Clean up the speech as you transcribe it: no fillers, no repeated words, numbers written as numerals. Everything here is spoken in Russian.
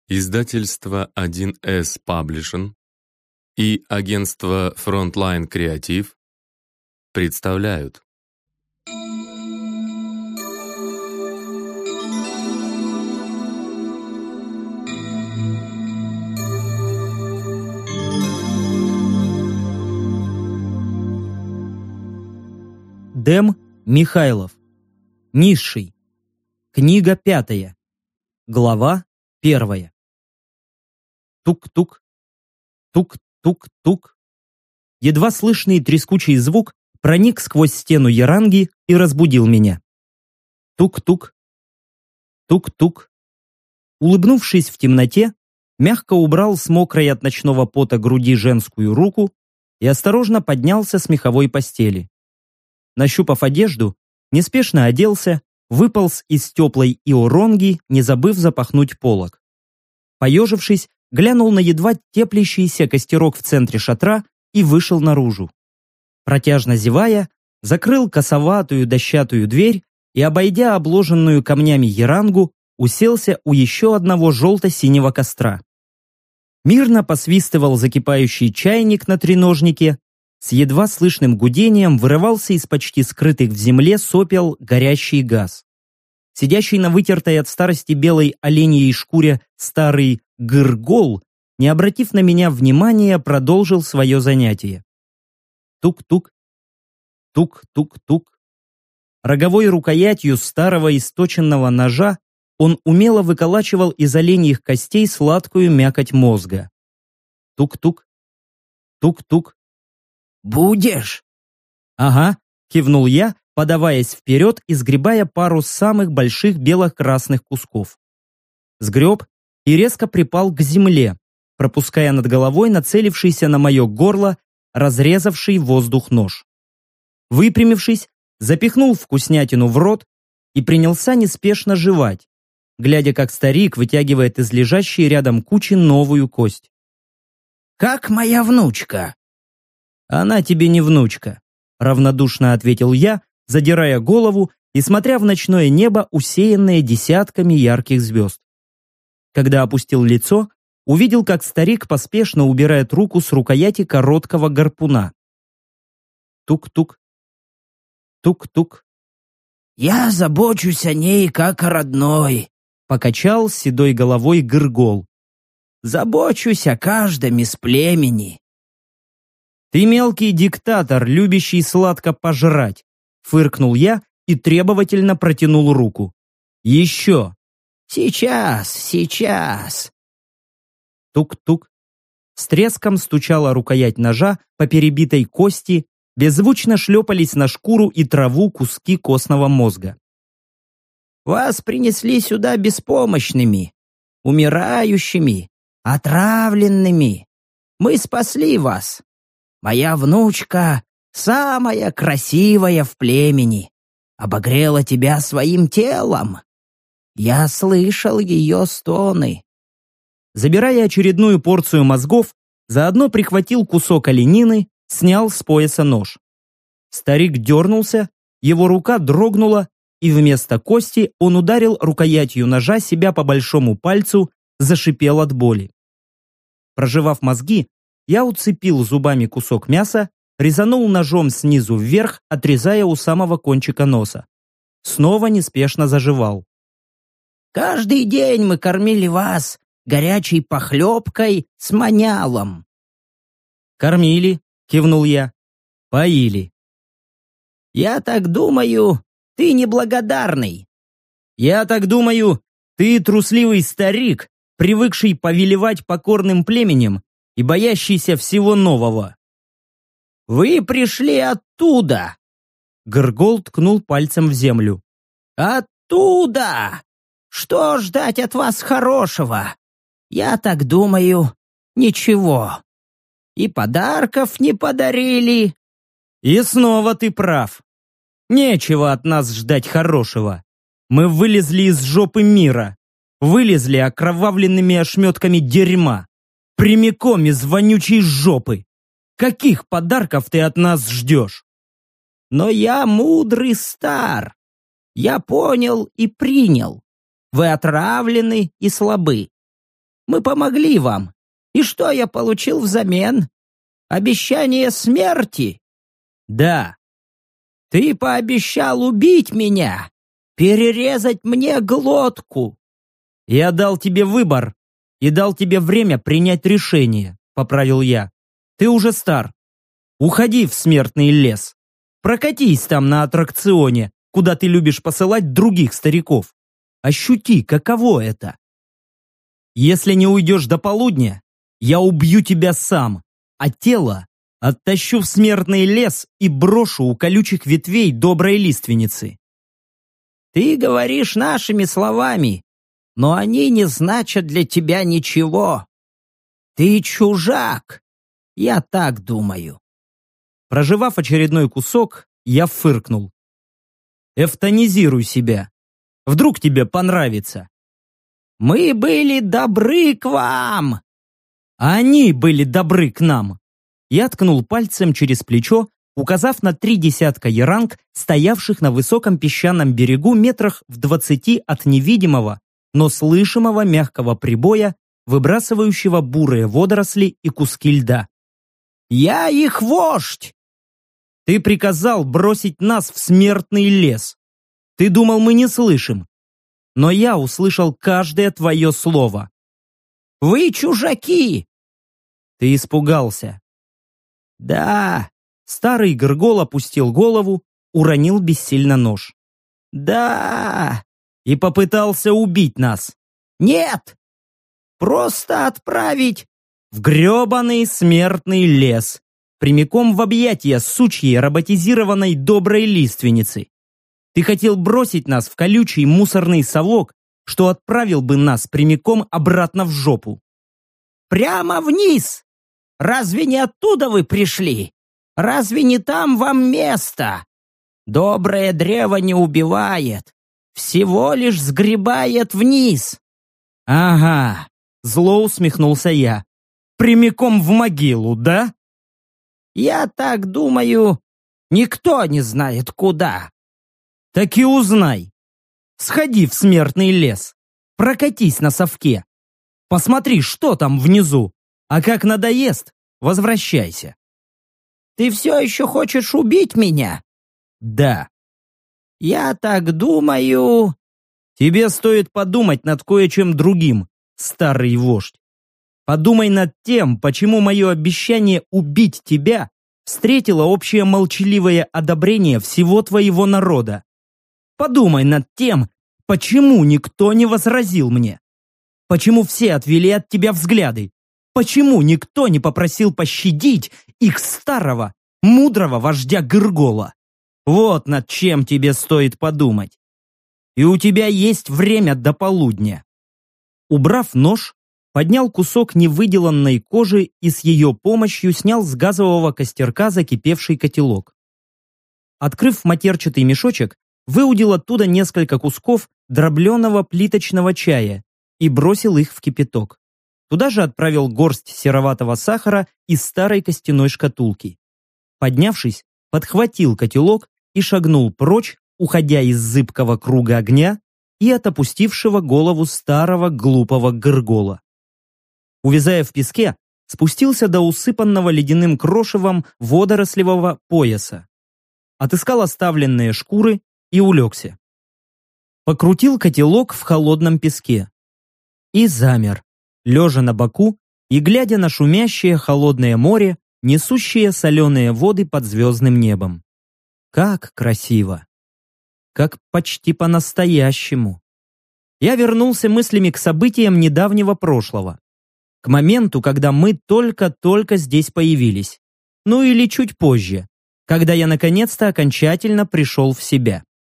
Издательство 1С Publishing и агентство Frontline Creative представляют. Дэм Михайлов. Низший. Книга 5. Глава 1. Тук-тук. Тук-тук-тук. Едва слышный трескучий звук проник сквозь стену яранги и разбудил меня. Тук-тук. Тук-тук. Улыбнувшись в темноте, мягко убрал с мокрой от ночного пота груди женскую руку и осторожно поднялся с меховой постели. Нащупав одежду, неспешно оделся, выполз из теплой иоронги, не забыв запахнуть полог. Поежившись, глянул на едва теплящийся костерок в центре шатра и вышел наружу. Протяжно зевая, закрыл косоватую дощатую дверь и, обойдя обложенную камнями ярангу, уселся у еще одного желто-синего костра. Мирно посвистывал закипающий чайник на треножнике, с едва слышным гудением вырывался из почти скрытых в земле сопел горящий газ. Сидящий на вытертой от старости белой оленьей шкуре старый гыргол, не обратив на меня внимания, продолжил свое занятие. Тук-тук, тук-тук-тук. Роговой рукоятью старого источенного ножа он умело выколачивал из оленьих костей сладкую мякоть мозга. Тук-тук, тук-тук. «Будешь?» «Ага», — кивнул я, подаваясь вперед и сгребая пару самых больших бело-красных кусков. Сгреб и резко припал к земле, пропуская над головой нацелившийся на мое горло разрезавший воздух нож. Выпрямившись, запихнул вкуснятину в рот и принялся неспешно жевать, глядя, как старик вытягивает из лежащей рядом кучи новую кость. «Как моя внучка?» «Она тебе не внучка», — равнодушно ответил я, задирая голову и смотря в ночное небо, усеянное десятками ярких звезд. Когда опустил лицо, увидел, как старик поспешно убирает руку с рукояти короткого гарпуна. Тук-тук. Тук-тук. «Я забочусь о ней, как о родной», — покачал седой головой гыргол. «Забочусь о каждом из племени». «Ты мелкий диктатор, любящий сладко пожрать», — фыркнул я и требовательно протянул руку. «Еще!» Сейчас. Тук-тук. С треском стучала рукоять ножа по перебитой кости, беззвучно шлепались на шкуру и траву куски костного мозга. «Вас принесли сюда беспомощными, умирающими, отравленными. Мы спасли вас. Моя внучка, самая красивая в племени, обогрела тебя своим телом. Я слышал ее стоны». Забирая очередную порцию мозгов, заодно прихватил кусок оленины, снял с пояса нож. Старик дернулся, его рука дрогнула, и вместо кости он ударил рукоятью ножа себя по большому пальцу, зашипел от боли. Прожевав мозги, я уцепил зубами кусок мяса, резанул ножом снизу вверх, отрезая у самого кончика носа. Снова неспешно заживал. «Каждый день мы кормили вас горячей похлебкой с манялом». «Кормили», — кивнул я. «Поили». «Я так думаю, ты неблагодарный». «Я так думаю, ты трусливый старик, привыкший повелевать покорным племенем и боящийся всего нового». «Вы пришли оттуда!» Гыргол ткнул пальцем в землю. «Оттуда! Что ждать от вас хорошего? Я так думаю, ничего. И подарков не подарили». «И снова ты прав. Нечего от нас ждать хорошего. Мы вылезли из жопы мира. Вылезли окровавленными ошметками дерьма. Прямиком из вонючей жопы. Каких подарков ты от нас ждешь?» «Но я мудрый стар. Я понял и принял. Вы отравлены и слабы. Мы помогли вам. И что я получил взамен? Обещание смерти? Да. Ты пообещал убить меня, перерезать мне глотку. Я дал тебе выбор и дал тебе время принять решение, поправил я. Ты уже стар. Уходи в смертный лес. Прокатись там на аттракционе, куда ты любишь посылать других стариков. Ощути, каково это. Если не уйдешь до полудня, я убью тебя сам, а тело оттащу в смертный лес и брошу у колючих ветвей доброй лиственницы. Ты говоришь нашими словами, но они не значат для тебя ничего. Ты чужак, я так думаю. Прожевав очередной кусок, я фыркнул. Эвтанизируй себя. Вдруг тебе понравится. Мы были добры к вам. Они были добры к нам. Я ткнул пальцем через плечо, указав на 3 десятка яранг, стоявших на высоком песчаном берегу метрах в 20 от невидимого, но слышимого мягкого прибоя, выбрасывающего бурые водоросли и куски льда. Я их вождь. Ты приказал бросить нас в смертный лес. Ты думал, мы не слышим. Но я услышал каждое твое слово. Вы чужаки. Ты испугался. Да. Старый Гыргол опустил голову, уронил бессильно нож. Да. И попытался убить нас. Нет. Просто отправить в грёбаный смертный лес, прямиком в объятия сучьей роботизированной доброй лиственницы. Ты хотел бросить нас в колючий мусорный совок, что отправил бы нас прямиком обратно в жопу. Прямо вниз! Разве не оттуда вы пришли? Разве не там вам место? Доброе древо не убивает, всего лишь сгребает вниз. Ага, зло усмехнулся я. Прямиком в могилу, да? Я так думаю, никто не знает куда. Так и узнай. Сходи в смертный лес, прокатись на совке. Посмотри, что там внизу, а как надоест, возвращайся. Ты все еще хочешь убить меня? Да. Я так думаю... Тебе стоит подумать над кое-чем другим, старый вождь. Подумай над тем, почему мое обещание убить тебя встретило общее молчаливое одобрение всего твоего народа. Подумай над тем, почему никто не возразил мне. Почему все отвели от тебя взгляды. Почему никто не попросил пощадить их старого, мудрого вождя Гыргола. Вот над чем тебе стоит подумать. И у тебя есть время до полудня. Убрав нож, поднял кусок невыделанной кожи и с ее помощью снял с газового костерка закипевший котелок. Открыв матерчатый мешочек, выудил оттуда несколько кусков дробленого плиточного чая и бросил их в кипяток. Туда же отправил горсть сероватого сахара из старой костяной шкатулки. Поднявшись, подхватил котелок и шагнул прочь, уходя из зыбкого круга огня и от опустившего голову старого глупого Гыргола. Увязая в песке, спустился до усыпанного ледяным крошевом водорослевого пояса. Отыскал оставленные шкуры и улегся. Покрутил котелок в холодном песке. И замер, лежа на боку и глядя на шумящее холодное море, несущее соленые воды под звездным небом. Как красиво! Как почти по-настоящему. Я вернулся мыслями к событиям недавнего прошлого. К моменту, когда мы только-только здесь появились. Ну или чуть позже, когда я наконец-то окончательно пришел в себя.